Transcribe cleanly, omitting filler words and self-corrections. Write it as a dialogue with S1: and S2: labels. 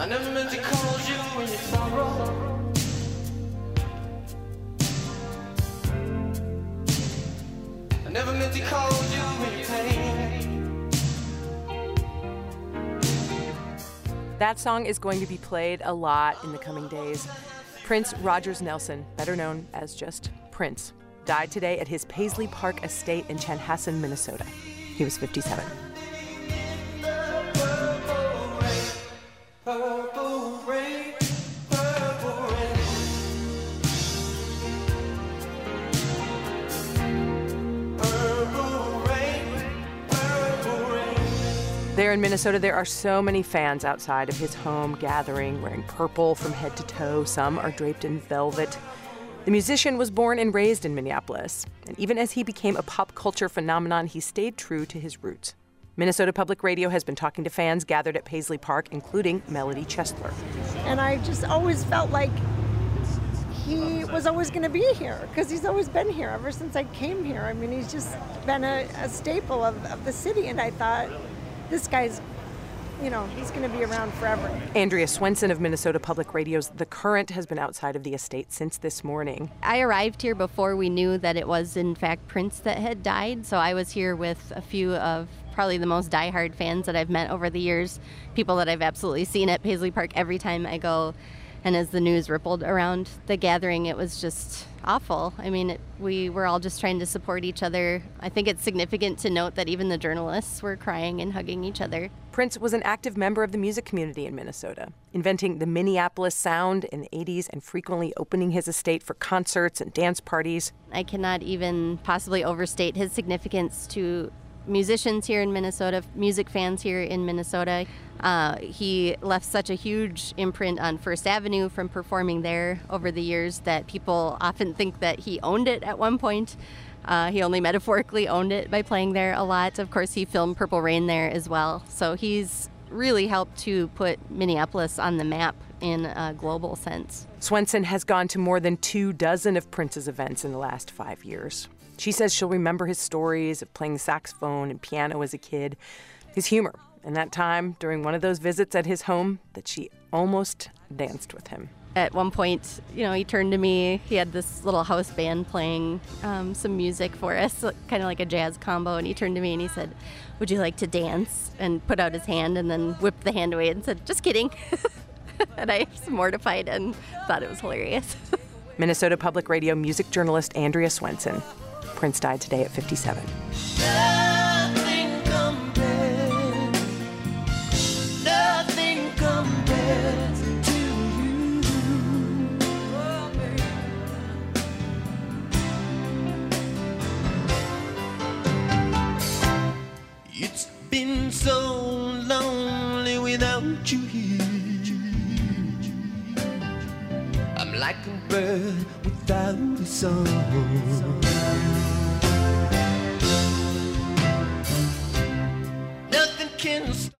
S1: I never meant to cause you in your sorrow. I never meant to cause you in your pain.
S2: That song is going to be played a lot in the coming days. Prince Rogers Nelson, better known as just Prince, died today at his Paisley Park estate in Chanhassen, Minnesota. He was 57.
S1: Purple rain, purple rain. Purple rain, purple rain.
S2: There in Minnesota, there are so many fans outside of his home gathering, wearing purple from head to toe. Some are draped in velvet. The musician was born and raised in Minneapolis, and even as he became a pop culture phenomenon, he stayed true to his roots. Minnesota Public Radio has been talking to fans gathered at Paisley Park, including Melody Chesler.
S3: And I just always felt like he was always going to be here, because he's always been here ever since I came here. I mean, he's just been a staple of the city, and I thought, this guy's, he's going to be around forever.
S2: Andrea Swenson of Minnesota Public Radio's The Current has been outside of the estate since this morning.
S4: I arrived here before we knew that it was, in fact, Prince that had died, so I was here with a few of probably the most diehard fans that I've met over the years, people that I've absolutely seen at Paisley Park every time I go. And as the news rippled around the gathering, it was just awful. I mean, we were all just trying to support each other. I think it's significant to note that even the journalists were crying and hugging each other.
S2: Prince was an active member of the music community in Minnesota, inventing the Minneapolis sound in the 80s and frequently opening his estate for concerts and dance parties.
S4: I cannot even possibly overstate his significance to musicians here in Minnesota, music fans here in Minnesota. He left such a huge imprint on First Avenue from performing there over the years that people often think that he owned it at one point. He only metaphorically owned it by playing there a lot. Of course, he filmed Purple Rain there as well. So he's really helped to put Minneapolis on the map in a global sense.
S2: Swenson has gone to more than 24 of Prince's events in the last 5 years. She says she'll remember his stories of playing the saxophone and piano as a kid, his humor, and that time during one of those visits at his home that she almost danced with him.
S4: At one point, he turned to me. He had this little house band playing some music for us, kind of like a jazz combo, and he turned to me and he said, "Would you like to dance?" and put out his hand and then whipped the hand away and said, "Just kidding." And I was mortified and thought it was hilarious.
S2: Minnesota Public Radio music journalist Andrea Swenson. Prince died today at 57.
S1: Nothing compares to you. It's been so lonely without you here. I'm like a bird without a song. Nothing can